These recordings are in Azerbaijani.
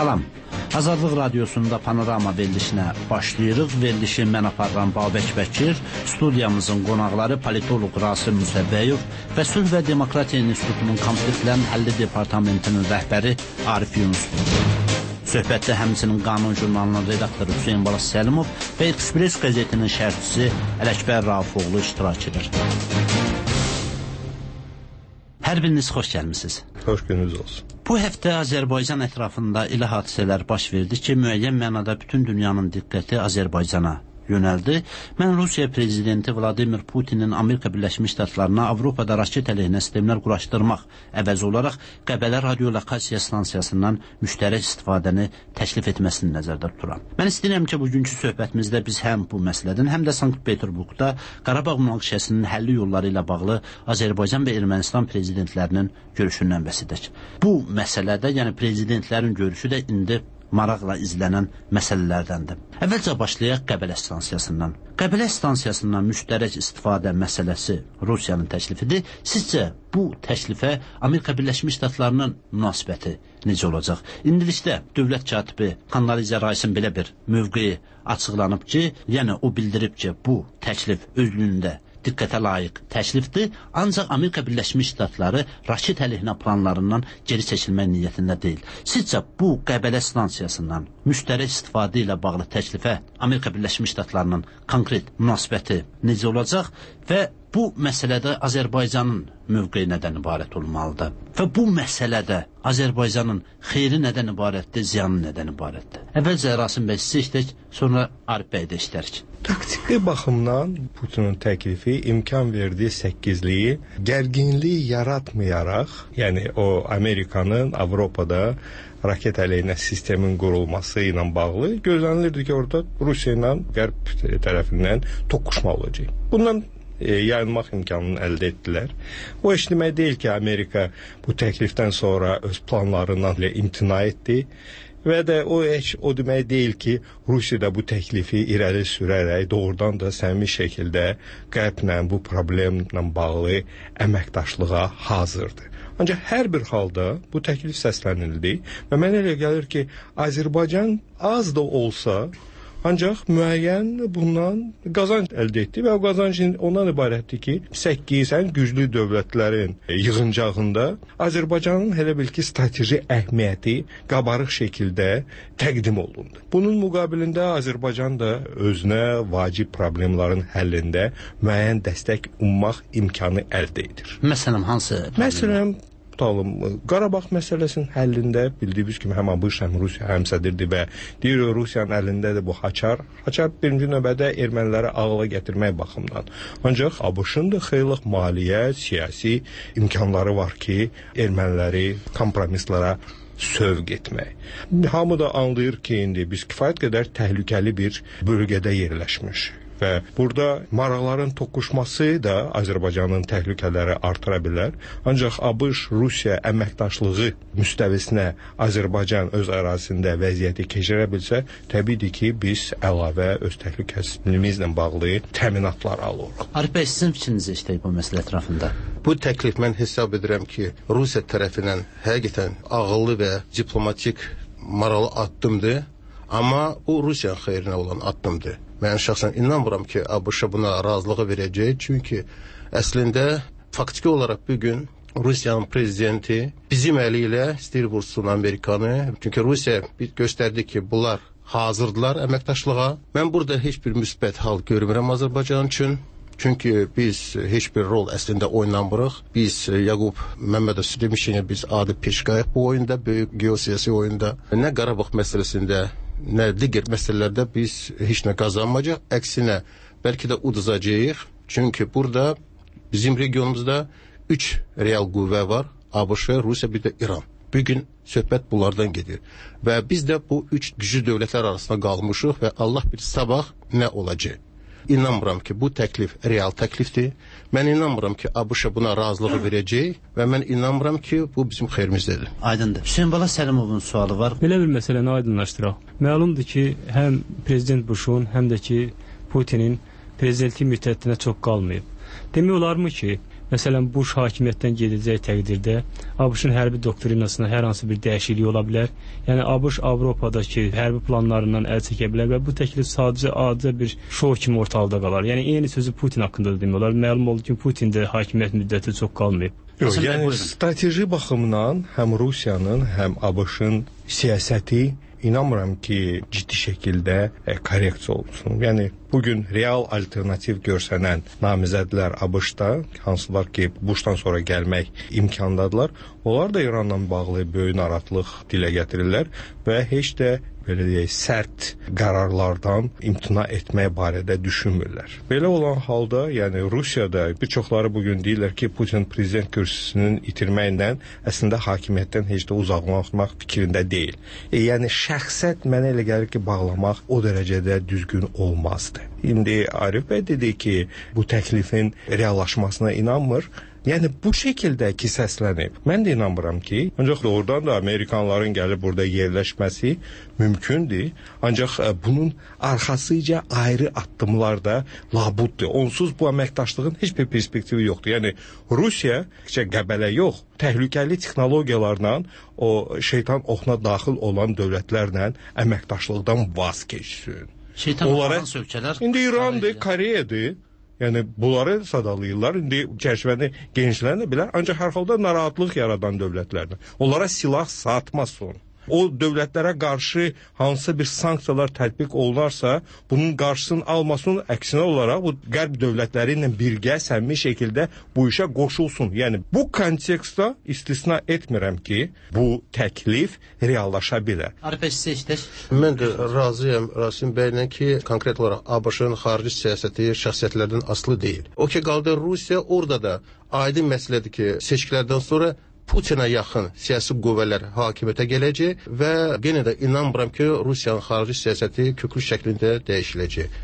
Salam. Azadlıq Radiosunda Panorama verilişinə başlayırıq. Verilişi mən aparıram Babək Bəkir, studiyamızın qonaqları politolog Rasim Müsəbbəyev və Sülh və Demokratiya İnstitutunun konfliktlərin həlli departamentinin rəhbəri Arif Yunusdur. Söhbətdə həmçinin Qanun jurnalının redaktoru Hüseyin Balas Səlimov və Express qəzetinin şərhçisi Ələkbər Raufoğlu iştirak edir. Hər biriniz xoş gəlmisiniz. Xoş gününüz olsun. Bu həftə Azərbaycan ətrafında elə hadisələr baş verdi ki, müəyyən mənada bütün dünyanın diqqəti Azərbaycana yönəldi. Mən Rusiya prezidenti Vladimir Putinin Amerika Birləşmiş Ştatlarına Avropada raket əleyhinə sistemlər quraşdırmaq əvəzi olaraq Qəbələ radiolokasiya stansiyasından müştərək istifadəni təklif etməsini nəzərdə tuturam. Mən istəyirəm ki, bugünkü söhbətimizdə biz həm bu məsələdən, həm də Sankt-Peterburqda Qarabağ münaqişəsinin həlli yolları ilə bağlı Azərbaycan və Ermənistan prezidentlərinin görüşündən bəhs edək. Bu məsələdə, yəni prezidentlərin görüşü də indi maraqla izlənən məsələlərdəndir. Əvvəlcə başlayaq Qəbələ stansiyasından. Qəbələ stansiyasından müştərək istifadə məsələsi Rusiyanın təklifidir. Sizcə bu təklifə Amerika Birləşmiş Ştatlarının münasibəti necə olacaq? İndilikdə dövlət katibi Kondoleezza Rice'in belə bir mövqeyi açıqlanıb ki, yəni o bildirib ki, bu təklif özlüyündə diqqətə layiq təklifdir, ancaq Amerika Birləşmiş Ştatları raket əleyhinə planlarından geri çəkilmək niyyətində deyil. Sizcə bu Qəbələ stansiyasından müştərək istifadə ilə bağlı təklifə Amerika Birləşmiş Ştatlarının konkret münasibəti necə olacaq və bu məsələdə Azərbaycanın mövqeyi nədən ibarət olmalıdır? Və bu məsələdə Azərbaycanın xeyri nədən ibarətdir, ziyanı nədən ibarətdir? Əvvəlcə Rasim bəy sizə işlək, sonra Arif bəy də işlərik. Taktiki baxımdan Putinin təklifi imkan verdiyi səkkizliyi gərginlik yaratmayaraq, yəni o Amerikanın Avropada raket əleyhinə sistemin qurulması ilə bağlı gözlənilirdi ki, orada Rusiya ilə Qərb tərəfindən toqquşma olacaq. Bundan yayınmaq imkanını əldə etdilər. O heç demək deyil ki, Amerika bu təklifdən sonra öz planlarından imtina etdi və də o demək deyil ki, Rusiya da bu təklifi irəli sürərək doğrudan da səmimi şəkildə Qərblə bu problemlə bağlı əməkdaşlığa hazırdır. Ancaq hər bir halda bu təklif səslənildi və mənə elə gəlir ki, Azərbaycan az da olsa ancaq müəyyən bundan qazanc əldə etdi və o qazanc ondan ibarətdir ki, 8 ən güclü dövlətlərin yığıncağında Azərbaycanın elə bil ki, strateji əhəmiyyəti qabarıq şəkildə təqdim olundu. Bunun müqabilində Azərbaycan da özünə vacib problemlərin həllində müəyyən dəstək ummaq imkanı əldə edir. Məsələn, hansı? Məsələn, Qarabağ məsələsinin həllində bildiyimiz kimi həm ABŞ, həm Rusiya həmsədirdir və deyir Rusiyanın əlindədir bu haçar. Haçar birinci növbədə erməniləri ağıla gətirmək baxımdan. Ancaq ABŞ-ın da xeyli maliyyə, siyasi imkanları var ki, erməniləri kompromislara sövq etmək. Hamı da anlayır ki, indi biz kifayət qədər təhlükəli bir bölgədə yerləşmişik. Və burada maraqların toqquşması da Azərbaycanın təhlükələri artıra bilər. Ancaq ABŞ-Rusiya əməkdaşlığı müstəvisinə Azərbaycan öz ərazisində vəziyyəti keçirə bilsə, təbiidir ki, biz əlavə öz təhlükəsizliyimizlə bağlı təminatlar alırıq. Arif bəy, sizin fikrinizi işləyib bu məsələ ətrafında? Bu təklif mən hesab edirəm ki, Rusiya tərəfindən həqiqətən ağıllı və diplomatik maraqlı addımdır, amma bu Rusiyanın xeyrinə olan addımdır. Mən şəxsən inanmıram ki, ABŞ buna razılığı verəcək, çünki əslində faktiki olaraq bugün Rusiyanın prezidenti bizim əli ilə istəyir vursun Amerikanı, çünki Rusiya göstərdi ki, bunlar hazırdılar əməkdaşlığa. Mən burada heç bir müsbət hal görmürəm Azərbaycan üçün. Çünki biz heç bir rol əslində oynamırıq. Biz Yaqub Məmmədov demişik, biz adi peşqayıq bu oyunda, böyük geosiyasi oyunda. Nə Qarabağ məsələsində, nə digər məsələlərdə biz heç nə qazanmayacaq. Əksinə, bəlkə də uduzacağıq. Çünki burada bizim regionumuzda 3 real qüvvə var. ABŞ, Rusiya, bir də İran. Bugün söhbət bunlardan gedir. Və biz də bu 3 güclü dövlətlər arasında qalmışıq və Allah bilir sabah nə olacaq. İnanmıram ki, bu təklif real təklifdir. Mən inanmıram ki, ABŞ buna razılığı verəcək və mən inanmıram ki, bu bizim xeyrimizdədir. Aydındır. Hüseyin Bala Səlimovun sualı var. Belə bir məsələni aydınlaşdıraq. Məlumdur ki, həm Prezident Bushun, həm də ki, Putinin prezidentlik müddətinə çox qalmayıb. Demək olarmı ki, Məsələn, Bush hakimiyyətdən gedəcək təqdirdə ABŞ-ın hərbi doktrinasına hər hansı bir dəyişiklik ola bilər. Yəni ABŞ Avropadakı hərbi planlarından əl çəkə bilər və bu təklif sadəcə adi bir şou kimi ortalıqda qalar. Yəni eyni sözü Putin haqqında da demək olar. Məlum oldu ki, Putin də hakimiyyət müddəti çox qalmayıb. Yox, yəni strateji baxımdan həm Rusiyanın, həm ABŞ-ın siyasəti inanmıram ki, ciddi şəkildə korreksiya olsun. Yəni bugün real alternativ görsənən namizədlər ABŞ-da, hansılar ki, Bushdan sonra gəlmək imkandadılar, onlar da İranla bağlı böyük narahatlıq dilə gətirirlər və heç də belə deyək, sərt qərarlardan imtina etmək barədə düşünmürlər. Belə olan halda, yəni Rusiyada bir çoxları bugün deyirlər ki, Putin prezident kürsüsünün itirməklə əslində hakimiyyətdən heç də uzaqlaşmaq fikrində deyil. Yəni şəxsiyyət mənə elə gəlir ki, bağlamaq o dərəcədə düzgün olmazdı. İndi Arif bəy dedi ki, bu təklifin reallaşmasına inanmır. Yəni bu şəkildə ki səslənib. Mən də inanmıram ki, ancaq doğrudan da Amerikanların gəlib burada yerləşməsi mümkündür. Ancaq bunun arxasıca ayrı addımlar da labuddur. Onsuz bu əməkdaşlığın heç bir perspektivi yoxdur. Yəni Rusiya Qəbələ yox, təhlükəli texnologiyalarla o şeytan oxuna daxil olan dövlətlərlə əməkdaşlıqdan vaz keçsin. Şeytan oxunan sökələr. İndi İrandır, Koreyadır. Yəni bunları sadalayırlar. İndi çərçivəni genişlənə bilər, ancaq hər halda narahatlıq yaradan dövlətlərdən. Onlara silah satmasın. O dövlətlərə qarşı hansısa bir sanksiyalar tətbiq olunarsa, bunun qarşısını almasın, əksinə olaraq bu qərb dövlətləri ilə birgə səmimi şəkildə bu işə qoşulsun. Yəni bu kontekstdə istisna etmirəm ki, bu təklif reallaşa bilər. Arif bəy, sizə istək? Mən də razıyam Rasim bəylə ki, konkret olaraq ABŞ-ın xarici siyasəti şəxsiyyətlərdən asılı deyil. O ki qaldı Rusiya, orada da aydın məsələdir ki, seçkilərdən sonra Putinə yaxın siyasi qüvvələr hakimiyyətə gələcək və yenə də inanmıram ki, Rusiyanın xarici siyasəti köklü şəklində dəyişiləcək.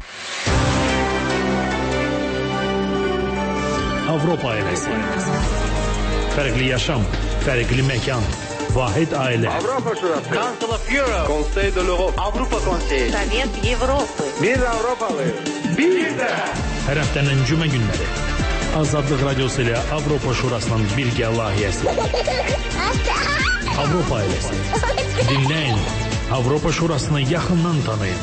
Avropa ailəsi. Fərqli yaşam, fərqli məkan, vahid ailə. Avropa Şurası. Council of Europe. Conseil de l'Europe. Avropa Konseyi. Sovet Avropa. Biz Avropalıyıq. Biz də. Hər həftənin cümə günləri. Azadlıq Radiosu ilə Avropa Şurasının birgə layihəsi. Avropa ailəsi. Dinləyin. Avropa Şurasını yaxından tanıyın.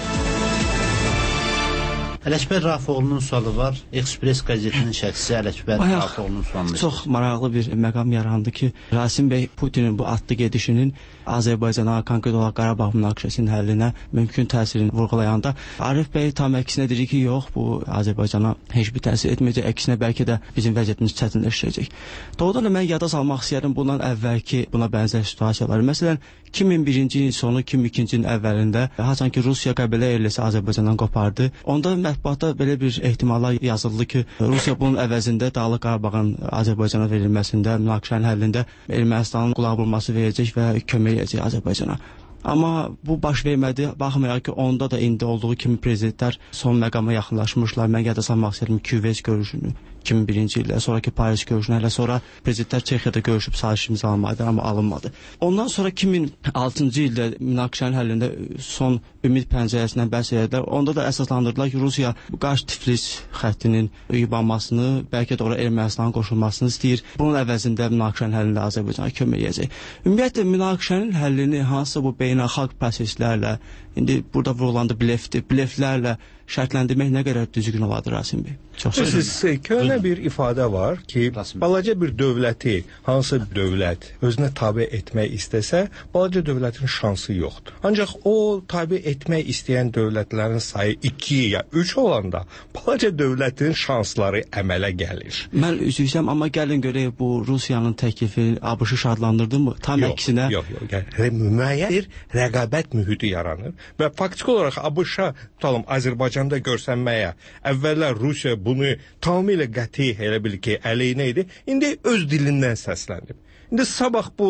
Ələkbər Rafoğlu'nun sualı var. Express qəzetinin şəxsi Ələkbər Rafoğlu'nun sualını. Çox maraqlı bir məqam yarandı ki, Rasim bəy Putinin bu atlı gedişinin Azərbaycana, konkret olaraq Qarabağ münaqişəsinin həllinə mümkün təsirini vurğulayanda Arif bəy tam əksinə deyir ki, yox, bu Azərbaycana heç bir təsir etməyəcək, əksinə bəlkə də bizim vəziyyətimiz çətinləşəcək. Doğrudan da mən yada salmaq istəyirəm bundan əvvəlki buna bənzər situasiyaları. Məsələn, 2001-ci ilin sonu, 2002-ci ilin əvvəlində haçan ki Rusiya Qəbələ yerləsi Azərbaycandan qopardı. Onda mətbuatda belə bir ehtimallar yazıldı ki, Rusiya bunun əvəzində Dağlıq Qarabağın Azərbaycana verilməsində, münaqişənin həllində Ermənistanın qulaq vurması verəcək və kömək edəcək Azərbaycana. Amma bu baş vermədi. Baxmayaraq ki, onda da indi olduğu kimi prezidentlər son məqama yaxınlaşmışlar. Mən yada salmaq istəyirəm Küveç görüşünü 2001-ci ildə, sonraki Paris görüşünü, hələ sonra prezidentlər Çexiyada görüşüb sazişi imzalamadılar, amma alınmadı. Ondan sonra 2006-cı ildə münaqişənin həllində son ümid pəncərəsindən bəhs edilər. Onda da əsaslandırdılar ki, Rusiya Qaş-Tiflis xəttinin yubanmasını, bəlkə də ora Ermənistanın qoşulmasını istəyir. Bunun əvəzində münaqişənin həllində Azərbaycana kömək edəcək. Ümumiyyətlə münaqişənin həllini hansısa bu beynəlxalq proseslərlə, indi burada vurulandı bleflərlə şərtləndirmək nə qədər düzgün olardı Rasim bəy? Çox köhnə bir ifadə var ki, balaca bir dövləti, hansı dövlət özünə tabe etmək istəsə, balaca dövlətin şansı yoxdur. Ancaq o tabe etmək istəyən dövlətlərin sayı 2 ya 3 olanda, balaca dövlətin şansları əmələ gəlir. Mən üzüysəm, amma gəlin görək bu Rusiyanın təklifi ABŞ-ı şadlandırdı mı? Tam əksinə. Yox. Müəyyən bir rəqabət mühiti yaranır və faktiki olaraq ABŞ-a tutalım Azərbaycanda görsənməyə əvvəllər Rusiya bunu tamamilə qəti elə bil ki, əleyhinə idi. İndi öz dilindən səslənib. İndi sabah bu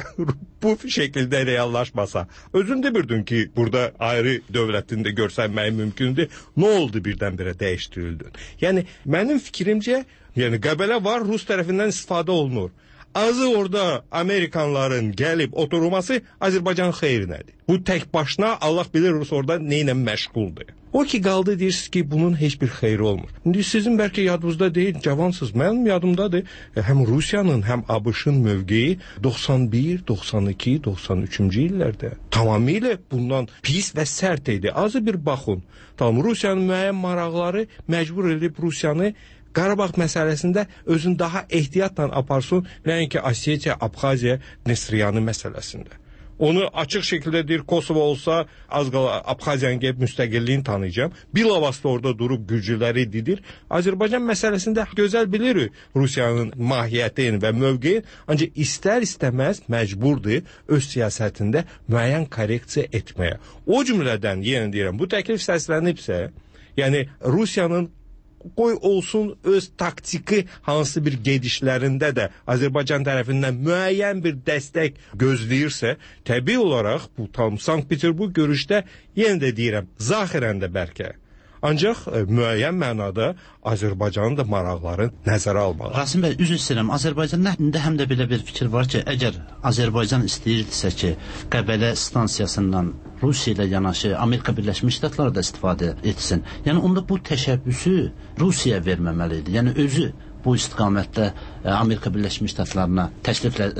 şəkildə reallaşmasa, özün də bildin ki, burada ayrı dövlətində görsənməyi mümkündür. Nə oldu birdən-birə dəyişdirildin? Yəni mənim fikrimcə, yəni Qəbələ var, Rus tərəfindən istifadə olunur. azı orada Amerikanların gəlib oturması Azərbaycan xeyrinədir. Bu tək başına Allah bilir Rus orada nə ilə məşğuldur. O ki qaldı deyirsiniz ki, bunun heç bir xeyri olmur. İndi sizin bəlkə yadınızda deyil, cavansınız. Mənim yadımdadır. Həm Rusiyanın, həm ABŞ-ın mövqeyi 91, 92, 93-cü illərdə tamamilə bundan pis və sərt idi. Azı bir baxın. Tamam, Rusiyanın müəyyən maraqları məcbur edib Rusiyanı Qarabağ məsələsində özünü daha ehtiyatla aparsın, nəinki Osetiya, Abxaziya, Nesriyanı məsələsində. Onu açıq şəkildə deyir, Kosovo olsa az qala Abxaziyanın gəlib müstəqilliyini tanıyacağım. Bilavasitə orada durub gürcüləri didir. Azərbaycan məsələsində gözəl bilirik Rusiyanın mahiyyətini və mövqeyi, ancaq istər-istəməz məcburdur öz siyasətində müəyyən korreksiya etməyə. O cümlədən yenə deyirəm, bu təklif səslənibsə, yəni Rusiyanın qoy olsun öz taktiki hansı bir gedişlərində də Azərbaycan tərəfindən müəyyən bir dəstək gözləyirsə, təbii olaraq bu tam Sankt-Peterburg görüşdə yenə də deyirəm, zahirən də bəlkə. Ancaq müəyyən mənada Azərbaycanın da maraqları nəzərə almalı. Rasim bəy, üzr istəyirəm, Azərbaycanın əhmində həm də belə bir fikir var ki, əgər Azərbaycan istəyirdisə ki, Qəbələ stansiyasından Rusiya ilə yanaşı Amerika Birləşmiş Ştatları da istifadə etsin, yəni onda bu təşəbbüsü Rusiyaya verməməli idi. Yəni özü bu istiqamətdə Amerika Birləşmiş Ştatlarına təkliflə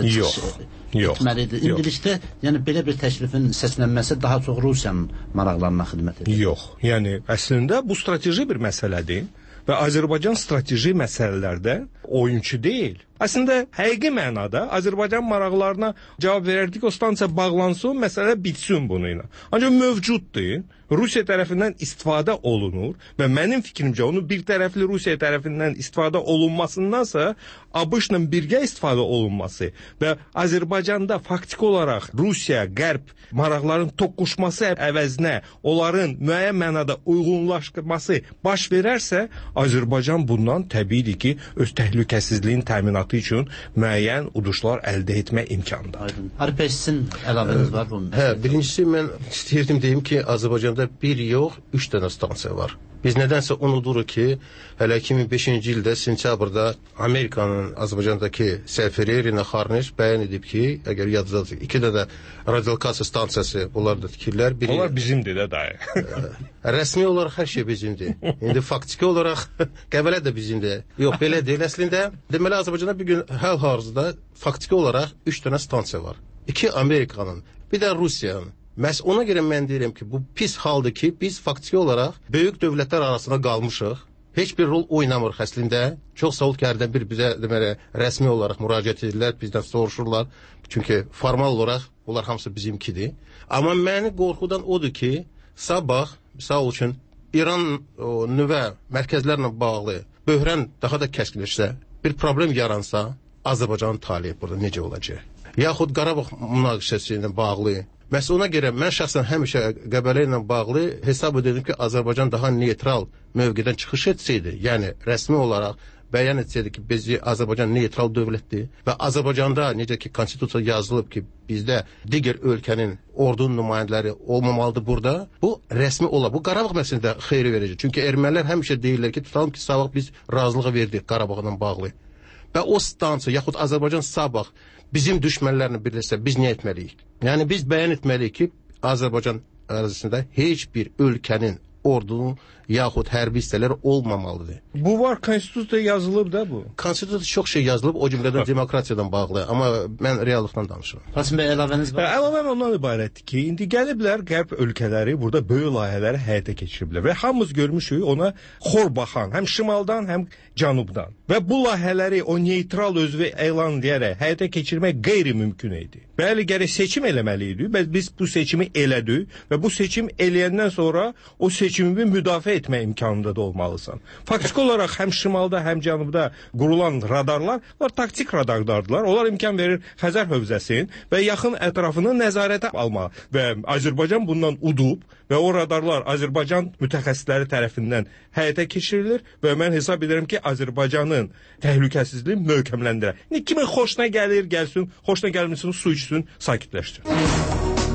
etməlidir. İndilikdə yəni belə bir təklifin səslənməsi daha çox Rusiyanın maraqlarına xidmət edir. Yox, yəni əslində bu strateji bir məsələdir və Azərbaycan strateji məsələlərdə oyunçu deyil. Əslində həqiqi mənada Azərbaycan maraqlarına cavab verərdik, o stansiya bağlansın, məsələ bitsin bununla. Ancaq mövcuddur. Rusiya tərəfindən istifadə olunur və mənim fikrimcə onun bir tərəfli Rusiya tərəfindən istifadə olunmasındansa ABŞ-la birgə istifadə olunması və Azərbaycanda faktiki olaraq Rusiya, Qərb maraqların toqquşması əvəzinə onların müəyyən mənada uyğunlaşdırması baş verərsə, Azərbaycan bundan təbiidir ki, öz təhlükəsizliyinin təminatı üçün müəyyən uduşlar əldə etmə imkanıdır. Arif bəy, sizin əlavəniz var bu? Birincisi mən istəyirdim deyim ki, Azərbaycanda bir yox, 3 dənə stansiya var. Biz nədənsə unuduruq ki, hələ 2005-ci ildə sentyabrda Amerikanın Azərbaycandakı səfiri Irina Xarniş bəyan edib ki, əgər yadınızdadır, 2 dənə radiolokasiya stansiyası bunlar da tikirlər. Onlar bizimdir də dayı. Rəsmi olaraq hər şey bizimdir. İndi faktiki olaraq Qəbələ də bizimdir. Yox, belə deyil. Əslində, deməli Azərbaycanda bir gün hal-hazırda faktiki olaraq 3 dənə stansiya var. 2 Amerikanın, bir də Rusiyanın. Məhz ona görə mən deyirəm ki, bu pis haldır ki, biz faktiki olaraq böyük dövlətlər arasında qalmışıq. Heç bir rol oynamırıq əslində. Çox sağ ol ki, hərdən bir bizə deməli, rəsmi olaraq müraciət edirlər, bizdən soruşurlar. Çünki formal olaraq bunlar hamısı bizimkidir. Amma məni qorxudan odur ki, sabah, misal üçün, İran nüvə mərkəzlərlə bağlı böhran daha da kəskinləşsə, bir problem yaransa, Azərbaycanın taleyi burada necə olacaq? Yaxud Qarabağ münaqişəsi ilə bağlı. Məhz ona görə mən şəxsən həmişə Qəbələ ilə bağlı hesab edirdim ki, Azərbaycan daha neytral mövqedən çıxış etsəydi, yəni rəsmi olaraq bəyan etsəydi ki, Azərbaycan neytral dövlətdir və Azərbaycanda necə ki, konstitusiya yazılıb ki, bizdə digər ölkənin ordunun nümayəndələri olmamalıdır burada, bu rəsmi olar. Bu Qarabağ məsələsində xeyri verəcək. Çünki ermənilər həmişə deyirlər ki, tutalım ki, sabah biz razılığa verdik Qarabağla bağlı. Və o stansiya, yaxud Azərbaycan sabah bizim düşmənlərlə birləşsə, biz nə etməliyik? Yəni, biz bəyan etməliyik ki, Azərbaycan ərazisində heç bir ölkənin ordunun yaxud hərbi hissələri olmamalıdır. Bu var, konstitusiyada yazılıb da bu. Konstitusiyada çox şey yazılıb, o cümlədən demokratiyadan bağlı, amma mən reallıqdan danışıram. Rasim bəy, əlavəniz var? Əlavəm ondan ibarətdir ki, indi gəliblər qərb ölkələri burada böyük layihələri həyata keçiriblər və hamımız görmüşük ona xor baxan, həm şimaldan, həm cənubdan. Və bu layihələri o neytral özünü elan edərək həyata keçirmək qeyri-mümkün idi. Bəli, gərək seçim eləməli idi. Biz bu seçimi elədik və bu seçim eləyəndən sonra o seçimini müdafiə etmə imkanında da olmalısan. Faktiki olaraq həm şimalda, həm cənubda qurulan radarlar, onlar taktik radarlardılar. Onlar imkan verir Xəzər hövzəsinin və yaxın ətrafını nəzarətə almalı. Və Azərbaycan bundan udub və o radarlar Azərbaycan mütəxəssisləri tərəfindən həyata keçirilir və mən hesab edirəm ki, Azərbaycanın təhlükəsizliyi möhkəmləndirər. Kimin xoşuna gəlir, gəlsin, xoşuna gəlməsin, su içsin, sakitləşsin.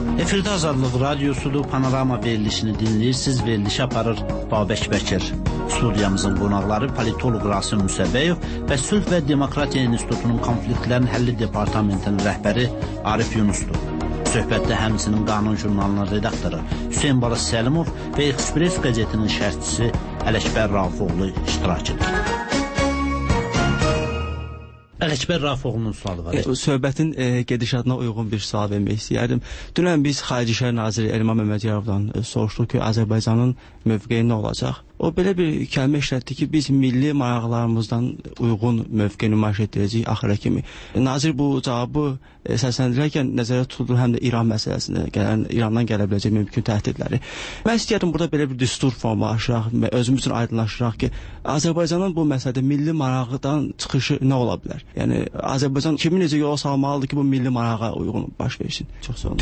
Efirdə Azadlıq Radiosudur, Panorama verilişini dinləyirsiniz, verilişi aparır Babək Bəkir. Studiyamızın qonaqları politoloq Rasim Musəbəyov və Sülh və Demokratiya İnstitutunun konfliktlərin həlli departamentinin rəhbəri Arif Yunusdur. Söhbətdə həmçinin Qanun jurnalının redaktoru Hüseyn Balas Səlimov və Express qəzetinin şərhçisi Ələkbər Rafoğlu iştirak edir. Ələkbər Rafoğlu'nun sualı var. Söhbətin gedişatına uyğun bir sual vermək istəyərdim. Dünən biz Xarici İşlər Naziri Elman Məmmədyarovdan soruşduq ki, Azərbaycanın mövqeyi nə olacaq? O belə bir kəlmə işlətdi ki, biz milli maraqlarımızdan uyğun mövqe nümayiş etdirəcəyik axıra kimi. Nazir bu cavabı səsləndirərkən nəzərdə tutulur həm də İran məsələsinə gələn, İrandan gələ biləcək mümkün təhdidləri. Mən istəyirəm burada belə bir düstur formalaşıraq və özümüz üçün aydınlaşdıraq ki, Azərbaycanın bu məsələdə milli maraqdan çıxışı nə ola bilər? Yəni Azərbaycan kimi necə yola salmalıdır ki, bu milli marağa uyğun baş versin? Çox sağ olun.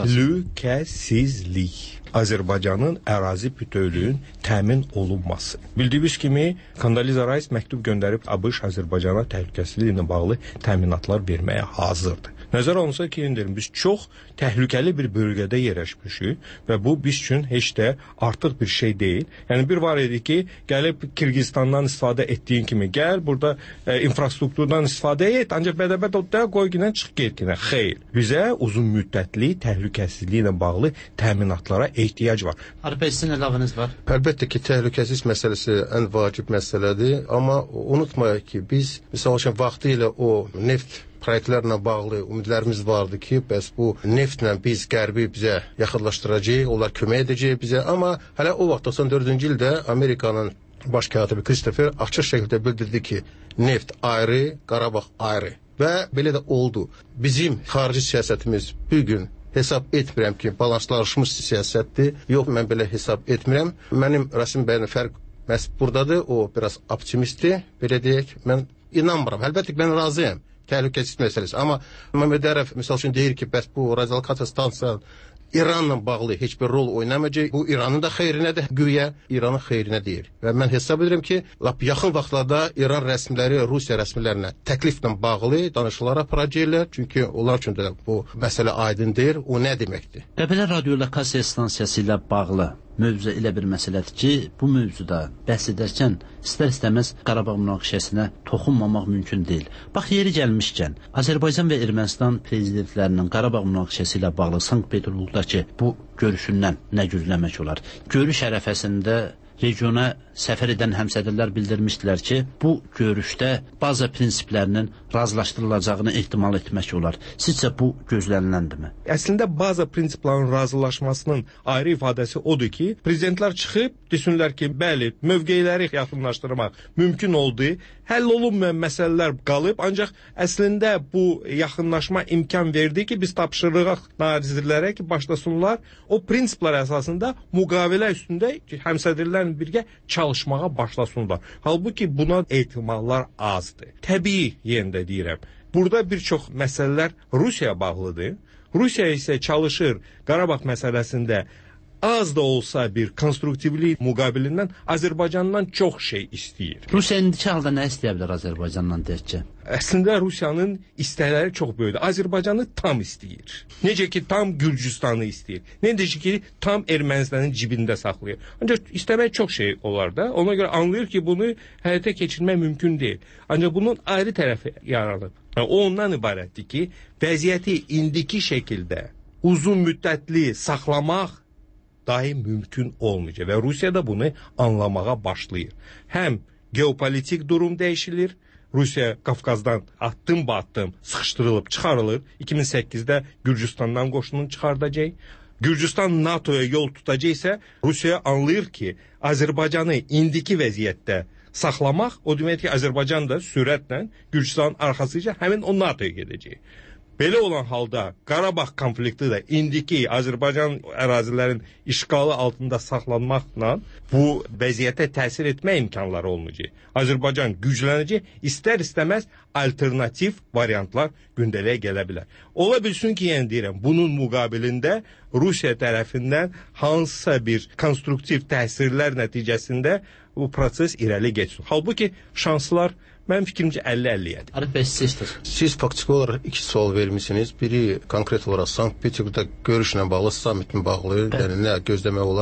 Təhlükəsizlik. Azərbaycanın ərazi bütövlüyünün təmin olunması. Bildiyiniz kimi, Kondoliza Rice məktub göndərib ABŞ Azərbaycana təhlükəsizliklə bağlı təminatlar verməyə hazırdır. Nəzər alınsa ki, biz çox təhlükəli bir bölgədə yerləşmişik və bu biz üçün heç də artıq bir şey deyil. Yəni bir var idi ki, gəlib Kirgistandan istifadə etdiyin kimi gəl, burada infrastrukturdan istifadə et, ancaq bədəbət odda qoy günə çıx get günə. Xeyr. Bizə uzun müddətli təhlükəsizliklə bağlı təminatlara ehtiyac var. Arif, sizin əlavəniz var? Əlbəttə ki, təhlükəsizlik məsələsi ən vacib məsələdir, amma unutmayaq ki, biz misal üçün vaxtı ilə o neft proyektlərlə bağlı ümidlərimiz vardı ki, bəs bu neftlə biz Qərbi bizə yaxınlaşdıracaq, onlar kömək edəcək bizə, amma hələ o vaxt 94-cü ildə Amerikanın baş katibi Christopher açıq şəkildə bildirdi ki, neft ayrı, Qarabağ ayrı və belə də oldu. Bizim xarici siyasətimiz bugün hesab etmirəm ki, balanslaşmış siyasətdir. Yox, mən belə hesab etmirəm. Mənim Rasim bəyin fərq məhz buradadır, o biraz optimistdir, belə deyək. Mən inanmıram, əlbəttə mən razıyam. Təhlükəsizlik məsələsi. Amma Məmmədərəf misal üçün deyir ki, bəs bu radikal stansiya İranla bağlı heç bir rol oynamayacaq. Bu İranın da xeyrinədir, güya İranın xeyrinə deyir. Və mən hesab edirəm ki, lap yaxın vaxtlarda İran rəsmiləri Rusiya rəsmilərinə təkliflə bağlı danışıqlar aparacaqlar. Çünki onlar üçün də bu məsələ aydındır. O nə deməkdir? Qəbələ radiolokasiya stansiyası ilə bağlı mövzu elə bir məsələdir ki, bu mövzuda bəhs edərkən istər-istəməz Qarabağ münaqişəsinə toxunmamaq mümkün deyil. Bax, yeri gəlmişkən, Azərbaycan və Ermənistan prezidentlərinin Qarabağ münaqişəsi ilə bağlı Sankt-Peterburqdakı bu görüşündən nə gözləmək olar? Görüş ərəfəsində regiona səfər edən həmsədrlər bildirmişdilər ki, bu görüşdə baza prinsiplərinin razılaşdırılacağını ehtimal etmək olar. Sizcə bu gözləniləndirmi? Əslində baza prinsiplərin razılaşmasının ayrı ifadəsi odur ki, prezidentlər çıxıb desinlər ki, bəli, mövqeləri yaxınlaşdırmaq mümkün oldu, həll olunmayan məsələlər qalıb, ancaq əslində bu yaxınlaşma imkan verdi ki, biz tapşırırıq nazirlərə ki, başlasınlar o prinsiplər əsasında müqavilə üstündə həmsədrlərlə birgə çalışmağa başlasınlar. Halbuki buna ehtimallar azdır. Təbii yerində deyirəm. Burada bir çox məsələlər Rusiyaya bağlıdır. Rusiya isə çalışır Qarabağ məsələsində az da olsa bir konstruktivlik müqabilindən Azərbaycandan çox şey istəyir. Rusiya indiki halda nə istəyə bilər Azərbaycandan deyək ki? Əslində Rusiyanın istəkləri çox böyükdür. Azərbaycanı tam istəyir. Necə ki tam Gürcüstanı istəyir. Necə ki tam Ermənistanın cibində saxlayır. Ancaq istəmək çox şey olar da. Ona görə anlayır ki, bunu həyata keçirmək mümkün deyil. Ancaq bunun ayrı tərəfi yaranıb. O ondan ibarətdir ki, vəziyyəti indiki şəkildə uzun müddətli saxlamaq dahi mümkün olmayacaq və Rusiya da bunu anlamağa başlayır. Həm geopolitik durum dəyişilir, Rusiya Qafqazdan addım-addım sıxışdırılıb çıxarılır. 2008-də Gürcüstandan qoşununu çıxardacaq. Gürcüstan NATOya yol tutacaqsa, Rusiya anlayır ki, Azərbaycanı indiki vəziyyətdə saxlamaq, o demək ki, Azərbaycan da sürətlə Gürcüstanın arxasıca həmin o NATOya gedəcək. Belə olan halda Qarabağ konflikti də indiki Azərbaycan ərazilərin işğalı altında saxlanmaqla bu vəziyyətə təsir etmə imkanları olmayacaq. Azərbaycan güclənəcək, istər-istəməz alternativ variantlar gündəliyə gələ bilər. Ola bilsin ki, yəni deyirəm, bunun müqabilində Rusiya tərəfindən hansısa bir konstruktiv təsirlər nəticəsində bu proses irəli getsin. Halbuki şanslar mənim fikrimcə 50-50-yədir. Arif bəy, sizdir. Siz faktiki olaraq iki sual vermişsiniz. Biri konkret olaraq Sankt-Peterburqda görüşlə bağlı, sammitlə bağlı, yəni nə gözləmək olar?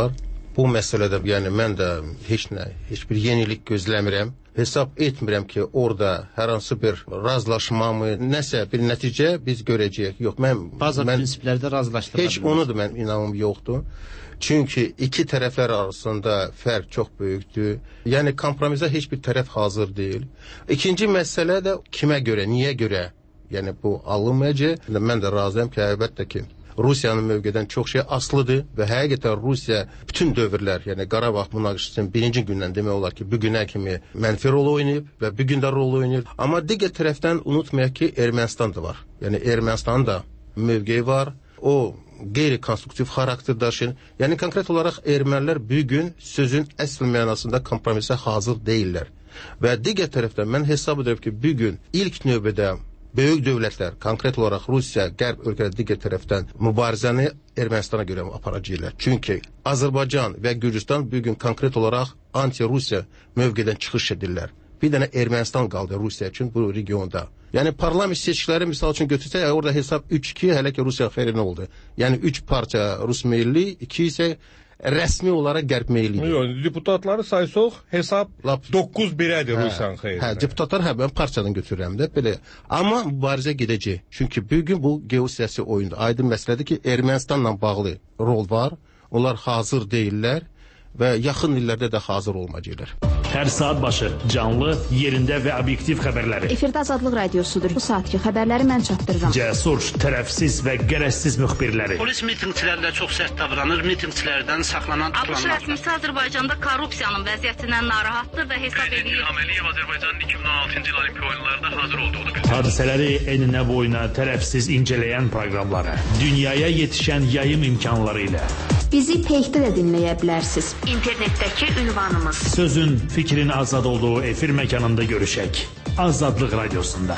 bu məsələdə yəni mən də heç bir yenilik gözləmirəm. Hesab etmirəm ki, orada hər hansı bir razılaşmamı, nəsə bir nəticə biz görəcəyik. Yox, bazı prinsiplərdə razılaşdırıla heç onu da mən inanım yoxdur. Çünki iki tərəflər arasında fərq çox böyükdür. Yəni kompromisə heç bir tərəf hazır deyil. İkinci məsələ də kimə görə, niyə görə? Yəni bu alınmayacaq. Mən də razıyam ki, əlbəttə ki, Rusiyanın mövqedən çox şey asılıdır və həqiqətən Rusiya bütün dövrlər, yəni Qarabağ münaqişəsinin birinci gündən demək olar ki, bu günə kimi mənfi rol oynayıb və bu gün də rol oynayır. Amma digər tərəfdən unutmayaq ki, Ermənistan da var. Yəni Ermənistanın da mövqeyi var. O qeyri-konstruktiv xarakter daşıyır. Yəni konkret olaraq ermənilər bugün sözün əsl mənasında kompromisə hazır deyirlər. Və digər tərəfdən mən hesab edirəm ki, bugün ilk növbədə böyük dövlətlər, konkret olaraq Rusiya, Qərb ölkələri digər tərəfdən mübarizəni Ermənistana görə aparacaqlar. Çünki Azərbaycan və Gürcüstan bugün konkret olaraq anti-Rusiya mövqedən çıxış edirlər. Bir dənə Ermənistan qaldı Rusiya üçün bu regionda. Yəni parlament seçkiləri misal üçün götürsək, orada hesab 3-2 hələ ki Rusiya xeyrinə oldu. Yəni 3 parça Rus meyilli, 2 isə rəsmi olaraq Qərb meyilli. Yox, deputatları saysaq hesab 9-1-ədir Rusiyanın xeyrinə. Deputatlar mən parçadan götürürəm də belə. Amma mübarizə gedəcək. Çünki bugün bu geosiyasi oyundur. Aydın məsələdir ki, Ermənistanla bağlı rol var. Onlar hazır deyirlər və yaxın illərdə də hazır olmayacaqlar. Hər saat başı canlı, yerində və obyektiv xəbərləri. Efirdə Azadlıq Radiosudur. Bu saatki xəbərləri mən çatdırıram. Cəsur, tərəfsiz və qərəzsiz müxbirləri. Polis mitinqçilərlə çox sərt davranır, mitinqçilərdən saxlanan ABŞ rəsmisi Azərbaycanda korrupsiyanın vəziyyətindən narahatdır və hesab edir. Əməliyev Azərbaycanın 2016-cı il Olimpiya oyunlarında hazır olduğunu bildirir. Hadisələri eninə boyuna tərəfsiz incələyən proqramları, dünyaya yetişən yayım imkanları ilə. Bizi Peykdə də dinləyə bilərsiniz. İnternetdəki ünvanımız. Sözün, fikrin azad olduğu efir məkanında görüşək. Azadlıq Radiosunda.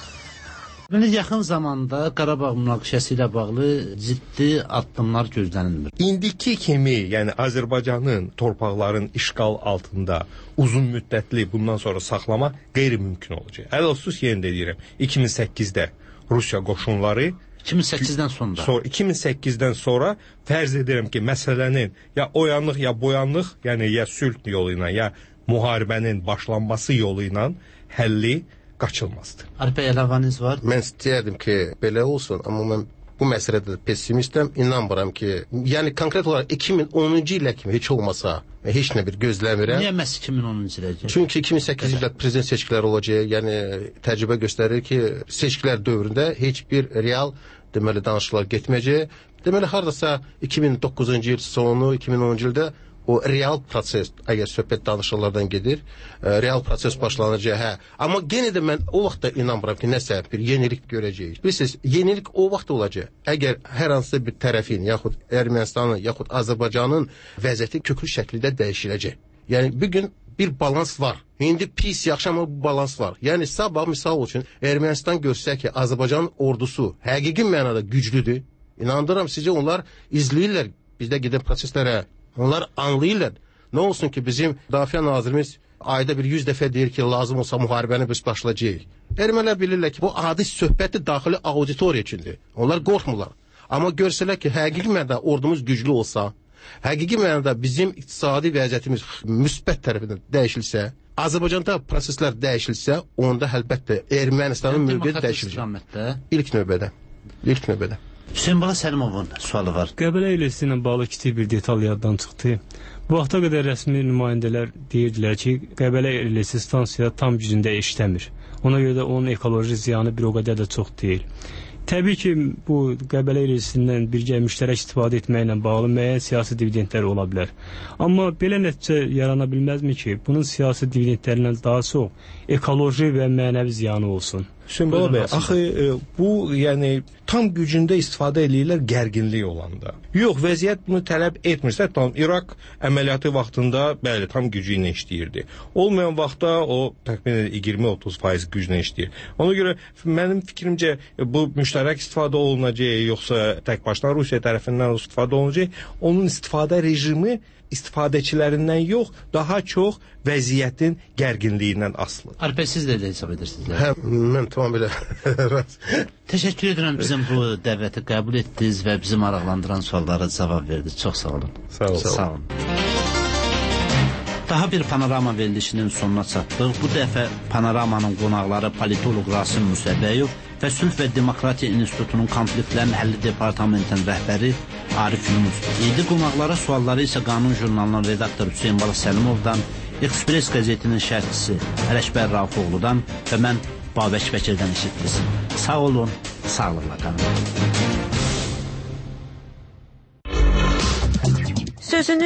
Yaxın zamanda Qarabağ münaqişəsi ilə bağlı ciddi addımlar gözlənilmir. İndiki kimi, yəni Azərbaycanın torpaqların işğal altında uzun müddətli bundan sonra saxlamaq qeyri-mümkün olacaq. Ələlxüsus yenə deyirəm, 2008-də Rusiya qoşunları 2008-dən sonra. 2008-dən sonra fərz edirəm ki, məsələnin ya oyanlıq, ya boyanlıq, yəni ya sülh yolu ilə, ya müharibənin başlanması yolu ilə həlli qaçılmazdır. Alpə əlavəniz var? Mən istəyərdim ki, belə olsun, amma mən bu məsələdə pessimistəm, inanmıram ki, yəni konkret olaraq 2010-cu ilə kimi heç olmasa heç nə bir gözləmirəm. Niyə məhz 2010-cu ilə? Çünki 2008-ci ildə prezident seçkiləri olacaq, yəni təcrübə göstərir ki, seçkilər dövründə heç bir real deməli danışıqlar getməyəcək. Deməli hardasa 2009-cu il sonu, 2010-cu ildə o real proses, əgər söhbət danışıqlardan gedir, real proses başlanacaq, hə. Amma yenə də mən o vaxtda inanmıram ki, nəsə bir yenilik görəcəyik. Bilirsiniz, yenilik o vaxt olacaq, əgər hər hansı bir tərəfin, yaxud Ermənistanın, yaxud Azərbaycanın vəziyyəti köklü şəkildə dəyişiləcək. Yəni, bugün bir balans var. İndi pis, yaxşı, amma bu balans var. Yəni, sabah, misal üçün, Ermənistan görsə ki, Azərbaycanın ordusu həqiqi mənada güclüdür. İnandıram, sizcə onlar izləyirlər bizdə gedən proseslərə. Onlar anlayırlar. Nə olsun ki, bizim Müdafiə Nazirimiz ayda bir 100 dəfə deyir ki, lazım olsa müharibəni biz başlayacağıq. Ermənilər bilirlər ki, bu adi söhbəti daxili auditoriya üçündür. Onlar qorxmurlar. Amma görsələr ki, həqiqi mənada ordumuz güclü olsa, həqiqi mənada bizim iqtisadi vəziyyətimiz müsbət tərəfindən dəyişilsə, Azərbaycanda proseslər dəyişilsə, onda əlbəttə Ermənistanın mövqeyi dəyişiləcək. İlk növbədə. Hüseyin Bala Səlimovun sualı var. Qəbələ ailəsi ilə bağlı kiçik bir detal yaddan çıxdı. Bu vaxta qədər rəsmi nümayəndələr deyirdilər ki, Qəbələ ailəsi stansiya tam gücündə işləmir. Ona görə də onun ekoloji ziyanı bir o qədər də çox deyil. Təbii ki, bu Qəbələ ailəsindən birgə müştərək istifadə etməklə bağlı müəyyən siyasi dividendlər ola bilər. Amma belə nəticə yarana bilməzmi ki, bunun siyasi dividendlərindən daha çox ekoloji və mənəvi ziyanı olsun? Hüseyin Bala bəy, axı bu, yəni tam gücündə istifadə edirlər gərginlik olanda. Yox, vəziyyət bunu tələb etmirsə, tam İraq əməliyyatı vaxtında bəli, tam gücü ilə işləyirdi. Olmayan vaxtda o təxminən 20-30% güclə işləyir. Ona görə mənim fikrimcə bu müştərək istifadə olunacaq, yoxsa tək başına Rusiya tərəfindən istifadə olunacaq, onun istifadə rejimi istifadəçilərindən yox, daha çox vəziyyətin gərginliyindən asılıdır. Alpə, siz də hesab edirsiniz? Hə, mən tamamilə Təşəkkür edirəm bizim bu dəvəti qəbul etdiniz və bizi maraqlandıran suallara cavab verdiniz. Çox sağ olun. Sağ olun. Daha bir panorama verilişinin sonuna çatdıq. Bu dəfə panoramanın qonaqları politoloq Rasim Musəbəyov və Sülh və Demokratiya İnstitutunun konfliktlərin həlli departamentinin rəhbəri Arif Yunus idi. Qonaqlara sualları isə Qanun jurnalının redaktoru Hüseyn Bala Səlimovdan, Express qəzetinin şərhçisi Ələkbər Rafoğludan və mən Babək Bəkirdən eşitdiniz. Sağ olun, sağlıqla qalın.